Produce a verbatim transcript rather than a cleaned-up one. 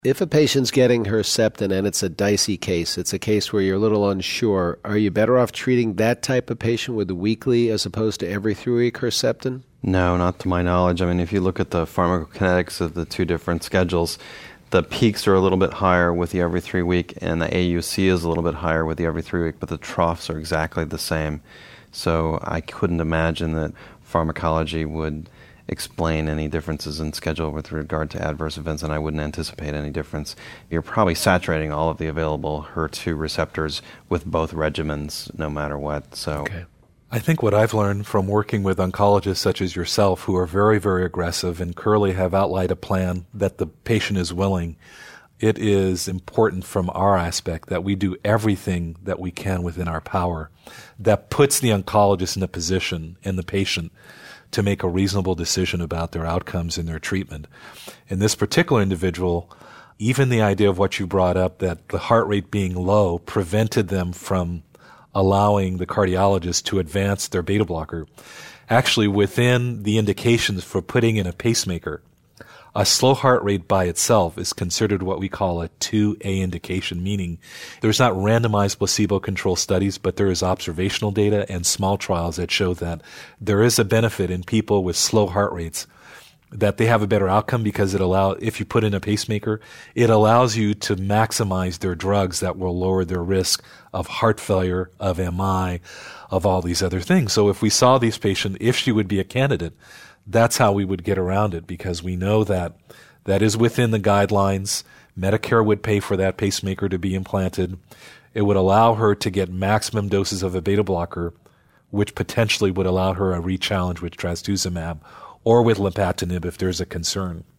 If a patient's getting Herceptin and it's a dicey case, it's a case where you're a little unsure, are you better off treating that type of patient with the weekly as opposed to every three-week Herceptin? No, not to my knowledge. I mean, if you look at the pharmacokinetics of the two different schedules, the peaks are a little bit higher with the every three-week, and the A U C is a little bit higher with the every three-week, but the troughs are exactly the same. So I couldn't imagine that pharmacology would explain any differences in schedule with regard to adverse events, and I wouldn't anticipate any difference. You're probably saturating all of the available H E R two receptors with both regimens, no matter what. So, okay. I think what I've learned from working with oncologists such as yourself, who are very, very aggressive and clearly have outlined a plan that the patient is willing, it is important from our aspect that we do everything that we can within our power that puts the oncologist in a position and the patient to make a reasonable decision about their outcomes and their treatment. In this particular individual, even the idea of what you brought up, that the heart rate being low prevented them from allowing the cardiologist to advance their beta blocker. Actually, within the indications for putting in a pacemaker, a slow heart rate by itself is considered what we call a two A indication, meaning there's not randomized placebo-controlled studies, but there is observational data and small trials that show that there is a benefit in people with slow heart rates, that they have a better outcome because it allows, if you put in a pacemaker, it allows you to maximize their drugs that will lower their risk of heart failure, of M I, of all these other things. So if we saw these patients, if she would be a candidate, that's how we would get around it, because we know that that is within the guidelines. Medicare would pay for that pacemaker to be implanted. It would allow her to get maximum doses of a beta blocker, which potentially would allow her a re-challenge with trastuzumab or with lapatinib if there's a concern.